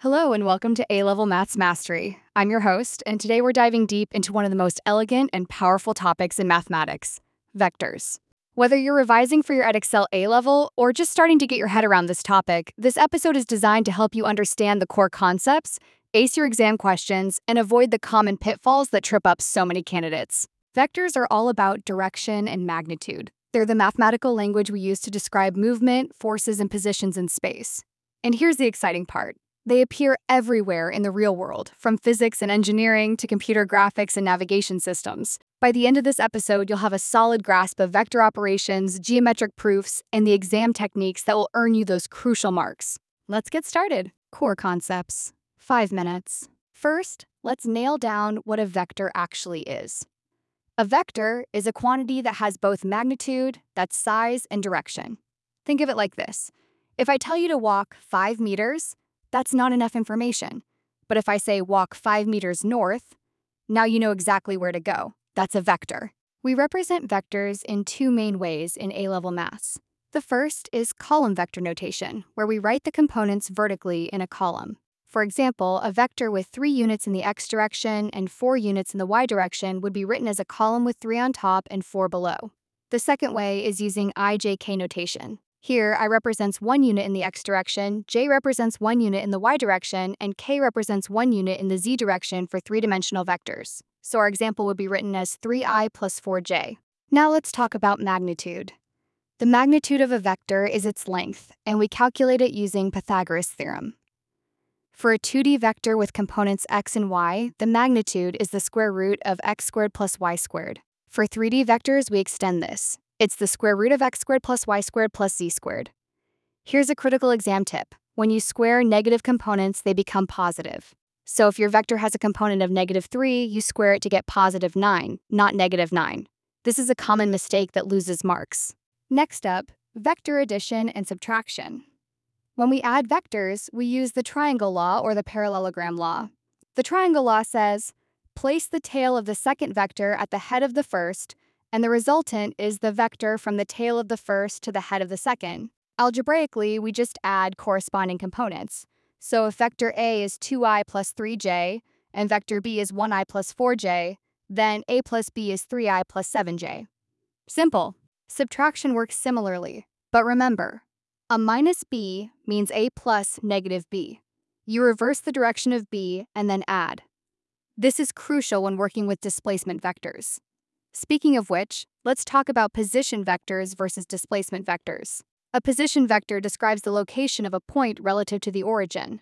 Hello and welcome to A-Level Maths Mastery. I'm your host, and today we're diving deep into one of the most elegant and powerful topics in mathematics, vectors. Whether you're revising for your Edexcel A-Level or just starting to get your head around this topic, this episode is designed to help you understand the core concepts, ace your exam questions, and avoid the common pitfalls that trip up so many candidates. Vectors are all about direction and magnitude. They're the mathematical language we use to describe movement, forces, and positions in space. And here's the exciting part. They appear everywhere in the real world, from physics and engineering to computer graphics and navigation systems. By the end of this episode, you'll have a solid grasp of vector operations, geometric proofs, and the exam techniques that will earn you those crucial marks. Let's get started. Core concepts. 5 minutes. First, let's nail down what a vector actually is. A vector is a quantity that has both magnitude, that's size, and direction. Think of it like this. If I tell you to walk 5 meters, that's not enough information. But if I say walk 5 meters north, now you know exactly where to go. That's a vector. We represent vectors in two main ways in A-level maths. The first is column vector notation, where we write the components vertically in a column. For example, a vector with 3 units in the x direction and 4 units in the y direction would be written as a column with 3 on top and 4 below. The second way is using IJK notation. Here, I represents 1 unit in the x direction, j represents 1 unit in the y direction, and k represents 1 unit in the z direction for three-dimensional vectors. So our example would be written as 3i plus 4j. Now let's talk about magnitude. The magnitude of a vector is its length, and we calculate it using Pythagoras' theorem. For a 2D vector with components x and y, the magnitude is the square root of x squared plus y squared. For 3D vectors, we extend this. It's the square root of x squared plus y squared plus z squared. Here's a critical exam tip. When you square negative components, they become positive. So if your vector has a component of -3, you square it to get +9, not -9. This is a common mistake that loses marks. Next up, vector addition and subtraction. When we add vectors, we use the triangle law or the parallelogram law. The triangle law says, place the tail of the second vector at the head of the first, and the resultant is the vector from the tail of the first to the head of the second. Algebraically, we just add corresponding components. So if vector A is 2i plus 3j, and vector B is 1i plus 4j, then A plus B is 3i plus 7j. Simple. Subtraction works similarly, but remember, a minus B means A plus negative B. You reverse the direction of B and then add. This is crucial when working with displacement vectors. Speaking of which, let's talk about position vectors versus displacement vectors. A position vector describes the location of a point relative to the origin.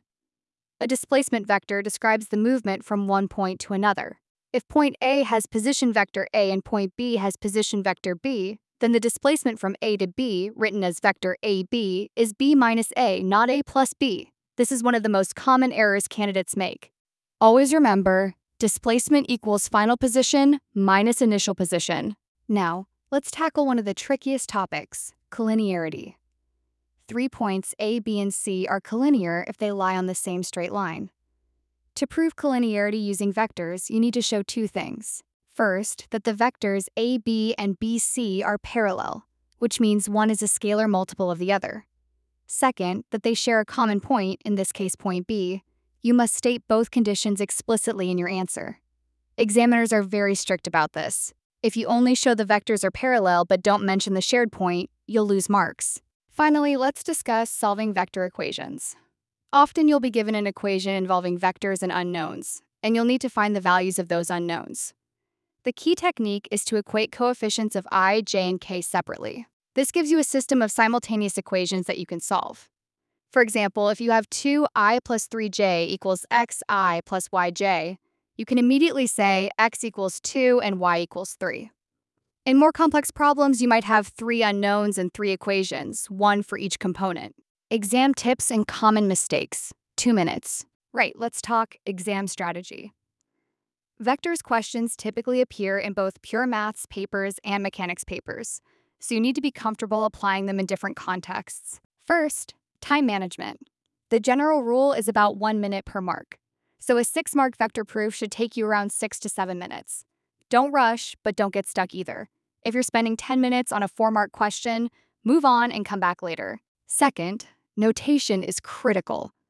A displacement vector describes the movement from one point to another. If point A has position vector A and point B has position vector B, then the displacement from A to B, written as vector AB, is B minus A, not A plus B. This is one of the most common errors candidates make. Always remember, displacement equals final position minus initial position. Now, let's tackle one of the trickiest topics, collinearity. 3 points A, B, and C are collinear if they lie on the same straight line. To prove collinearity using vectors, you need to show two things. First, that the vectors AB and BC are parallel, which means one is a scalar multiple of the other. Second, that they share a common point, in this case point B. You must state both conditions explicitly in your answer. Examiners are very strict about this. If you only show the vectors are parallel but don't mention the shared point, you'll lose marks. Finally, let's discuss solving vector equations. Often you'll be given an equation involving vectors and unknowns, and you'll need to find the values of those unknowns. The key technique is to equate coefficients of I, j, and k separately. This gives you a system of simultaneous equations that you can solve. For example, if you have 2i plus 3j equals xi plus yj, you can immediately say x equals 2 and y equals 3. In more complex problems, you might have 3 unknowns and 3 equations, one for each component. Exam tips and common mistakes. 2 minutes. Right, let's talk exam strategy. Vectors questions typically appear in both pure maths papers and mechanics papers, so you need to be comfortable applying them in different contexts. First, time management. The general rule is about 1 minute per mark, so a 6-mark vector proof should take you around 6 to 7 minutes. Don't rush, but don't get stuck either. If you're spending 10 minutes on a 4-mark question, move on and come back later. Second, notation is critical.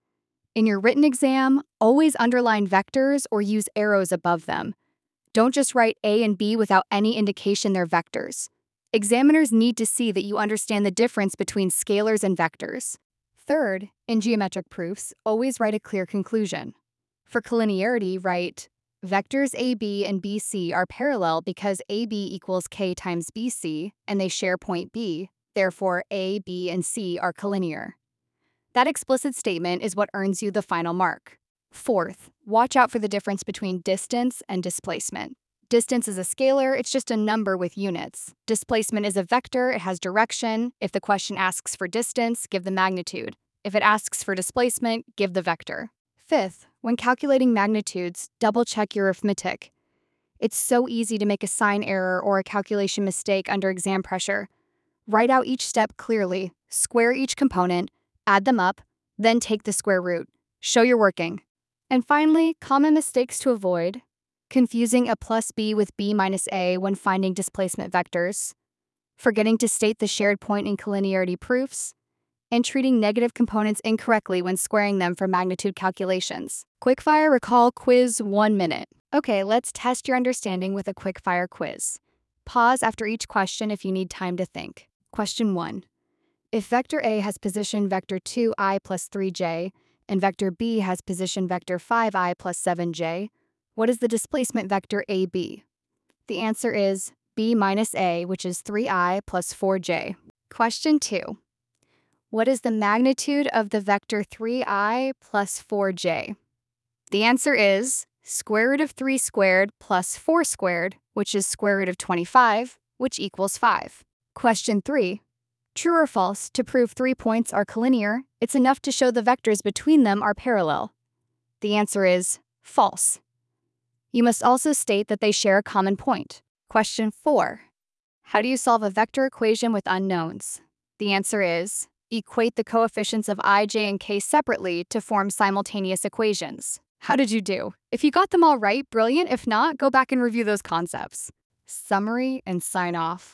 In your written exam, always underline vectors or use arrows above them. Don't just write A and B without any indication they're vectors. Examiners need to see that you understand the difference between scalars and vectors. Third, in geometric proofs, always write a clear conclusion. For collinearity, write, vectors AB and BC are parallel because AB equals K times BC, and they share point B, therefore A, B, and C are collinear. That explicit statement is what earns you the final mark. Fourth, watch out for the difference between distance and displacement. Distance is a scalar, it's just a number with units. Displacement is a vector, it has direction. If the question asks for distance, give the magnitude. If it asks for displacement, give the vector. Fifth, when calculating magnitudes, double-check your arithmetic. It's so easy to make a sign error or a calculation mistake under exam pressure. Write out each step clearly, square each component, add them up, then take the square root. Show you're working. And finally, common mistakes to avoid: confusing a plus b with b minus a when finding displacement vectors, forgetting to state the shared point in collinearity proofs, and treating negative components incorrectly when squaring them for magnitude calculations. Quickfire Recall Quiz 1 minute. Okay, let's test your understanding with a quickfire quiz. Pause after each question if you need time to think. Question 1. If vector A has position vector 2i plus 3j, and vector B has position vector 5i plus 7j, what is the displacement vector AB? The answer is B minus A, which is 3i plus 4j. Question 2. What is the magnitude of the vector 3i plus 4j? The answer is square root of 3 squared plus 4 squared, which is square root of 25, which equals 5. Question 3. True or false, to prove 3 points are collinear, it's enough to show the vectors between them are parallel. The answer is false. You must also state that they share a common point. Question 4. How do you solve a vector equation with unknowns? The answer is equate the coefficients of I, j, and k separately to form simultaneous equations. How did you do? If you got them all right, brilliant. If not, go back and review those concepts. Summary and sign off.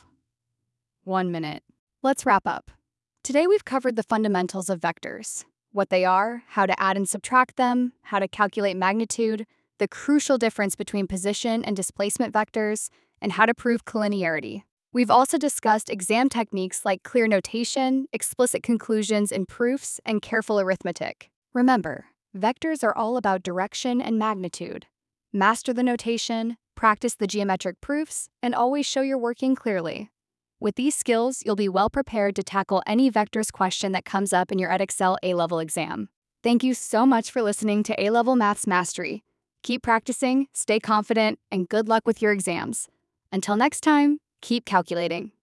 1 minute. Let's wrap up. Today we've covered the fundamentals of vectors: what they are, how to add and subtract them, how to calculate magnitude, the crucial difference between position and displacement vectors, and how to prove collinearity. We've also discussed exam techniques like clear notation, explicit conclusions in proofs, and careful arithmetic. Remember, vectors are all about direction and magnitude. Master the notation, practice the geometric proofs, and always show you're working clearly. With these skills, you'll be well prepared to tackle any vectors question that comes up in your Edexcel A-Level exam. Thank you so much for listening to A-Level Maths Mastery. Keep practicing, stay confident, and good luck with your exams. Until next time, keep calculating.